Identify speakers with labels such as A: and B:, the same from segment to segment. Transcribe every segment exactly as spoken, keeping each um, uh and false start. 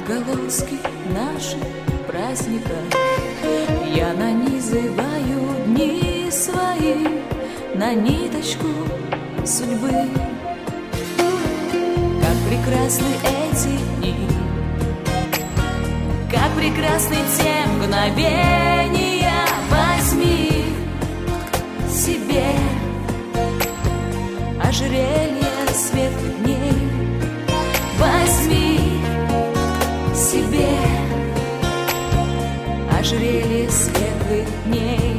A: отголоски наших праздников. Я нанизываю дни свои на ниточку судьбы. Как прекрасны эти дни, как прекрасны те мгновения. Возьми себе ожерелье светлых дней. Возьми себе ожерелье светлых дней.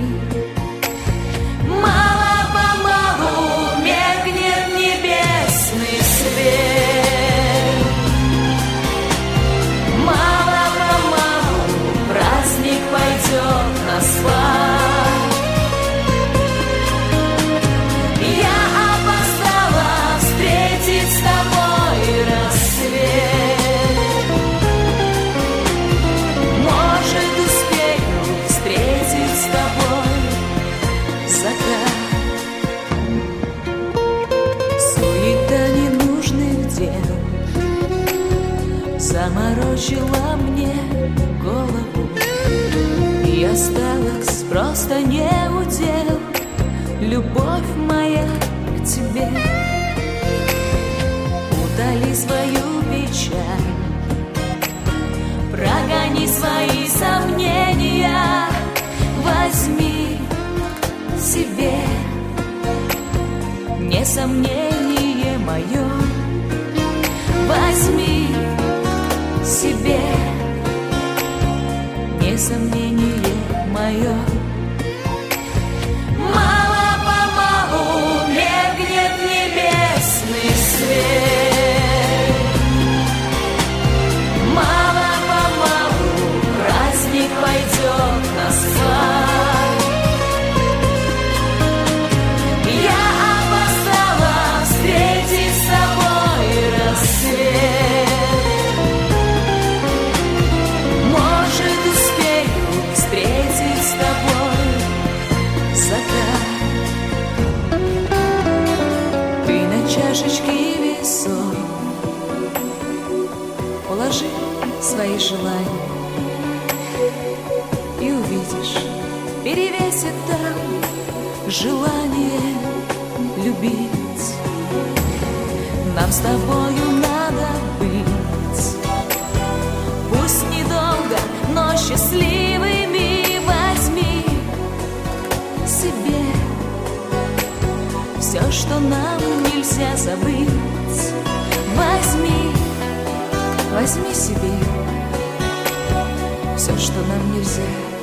A: Мало-помалу меркнет небесный свет. Мало-помалу праздник пойдет на спад. Заморочила мне голову, и осталось просто не удел. Любовь моя к тебе, утоли свою печаль, прогони свои сомнения. Возьми себе не сомнение мое. Возьми себе не сомнение мое. Мало-помалу меркнет небесный свет. Мало-помалу праздник пойдет на спад. Я опоздала встретить с тобой рассвет. Чашечки весов положи свои желания, и увидишь, перевесит там желание любить. Нам с тобою надо быть, пусть недолго, но счастливыми. Возьми себе все, что нам нельзя забыть. Возьми, возьми себе все, что нам нельзя